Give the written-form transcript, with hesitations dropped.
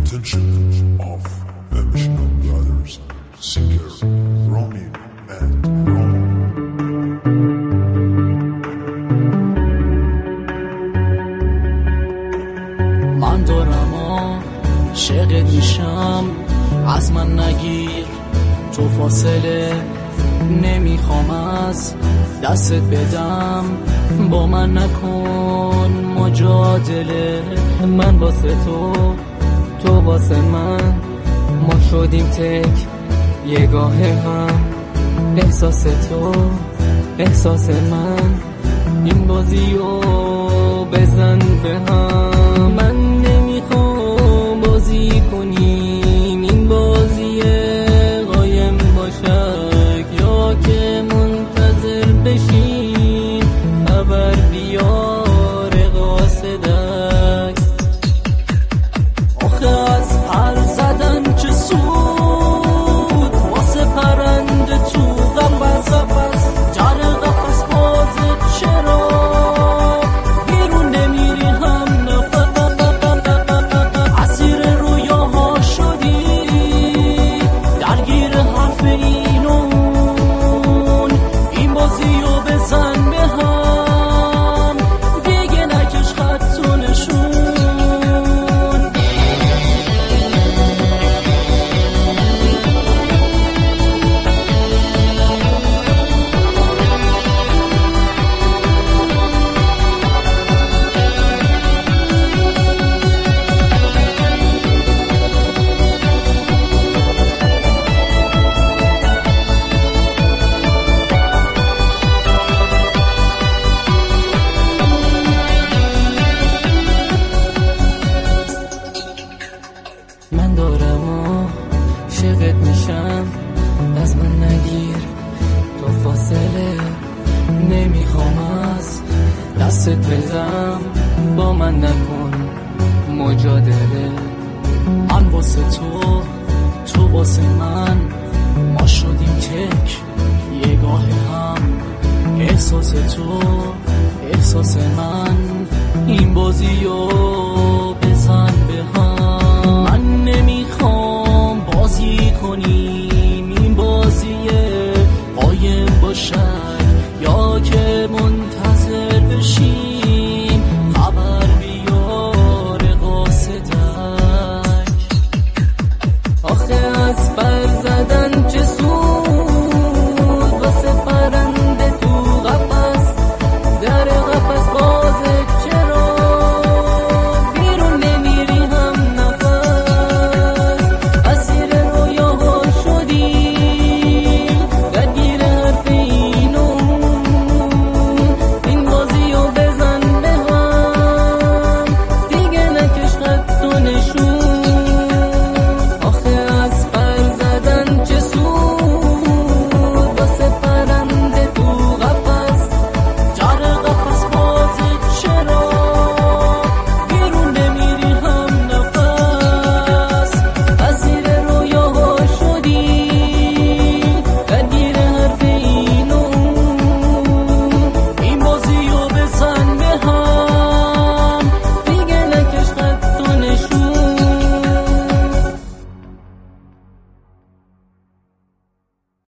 attention of the Michelin brothers, singer Romy and Romo. من دارم عاشقت میشم، از من نگیر تو فاصله، نمیخوام از دستت بدم، با من نکن مجادله. من واسه تو واسه من، ما شدیم تک یگاه هم، احساس تو احساس من، این بازیو بزن به هم. من نمیخوام بازی کنیم این بازی قایم باشک، یا که منتظر بشین خبر بیار قاصدک. آخه از پر زدن چه سود، واسه پرنده تو غم و قفس، جر قفس بازه چرا بیرون نمیری هم نفس. اسیر رویاها شدی درگیر حرف اینون، این بازیو بزن به هم، دیگه نکش خط و نشون. من دارم عاشقت میشم، از من نگیر تو فاصله، نمیخوام از دستت بدم، با من نکن مجادله. من واسه تو واسه من، ما شدیم تک یگاه هم، احساس تو احساس من، این بازیو